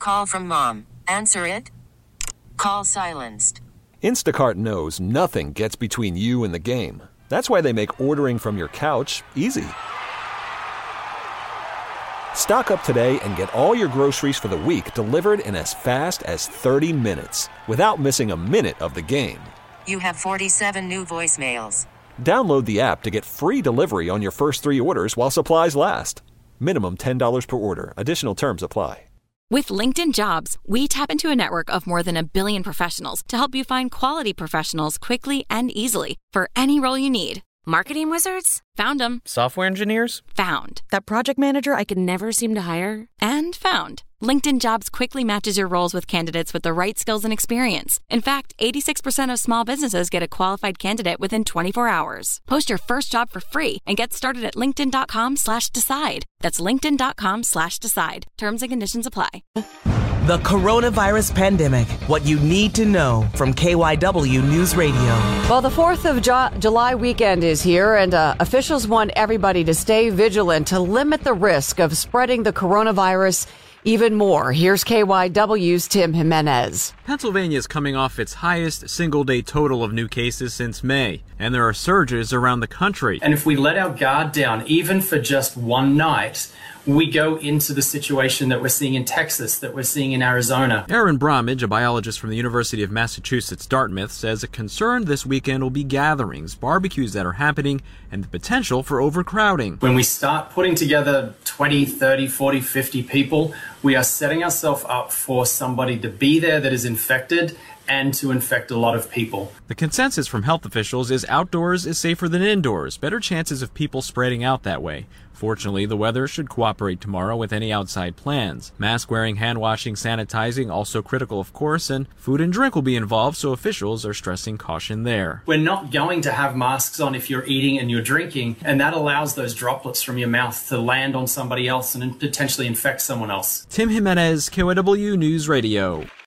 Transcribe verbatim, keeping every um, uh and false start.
call from mom. Answer it. Call silenced. Instacart knows nothing gets between you and the game. That's why they make ordering from your couch easy. Stock up today and get all your groceries for the week delivered in as fast as thirty minutes without missing a minute of the game. You have forty-seven new voicemails. Download the app to get free delivery on your first three orders while supplies last. Minimum ten dollars per order. Additional terms apply. With LinkedIn Jobs, we tap into a network of more than a billion professionals to help you find quality professionals quickly and easily for any role you need. Marketing wizards? Found them. Software engineers? Found. That project manager I could never seem to hire? And found. LinkedIn Jobs quickly matches your roles with candidates with the right skills and experience. In fact, eighty-six percent of small businesses get a qualified candidate within twenty-four hours. Post your first job for free and get started at linkedin.com slash decide. That's linkedin.com slash decide. Terms and conditions apply. The coronavirus pandemic. What you need to know from K Y W News Radio. Well, the fourth of Ju- July weekend is here, and uh, officials want everybody to stay vigilant to limit the risk of spreading the coronavirus even more. Here's K Y W's Tim Jimenez. Pennsylvania is coming off its highest single-day total of new cases since May, and there are surges around the country. And if we let our guard down, even for just one night, we go into the situation that we're seeing in Texas, that we're seeing in Arizona. Aaron Bromage, a biologist from the University of Massachusetts Dartmouth, says a concern this weekend will be gatherings, barbecues that are happening, and the potential for overcrowding. When we start putting together twenty, thirty, forty, fifty people, we are setting ourselves up for somebody to be there that is infected and to infect a lot of people. The consensus from health officials is outdoors is safer than indoors, better chances of people spreading out that way. Fortunately, the weather should cooperate tomorrow with any outside plans. Mask wearing, hand washing, sanitizing, also critical of course, and food and drink will be involved, so officials are stressing caution there. We're not going to have masks on if you're eating and you're drinking, and that allows those droplets from your mouth to land on somebody else and potentially infect someone else. Tim Jimenez, K Y W News Radio.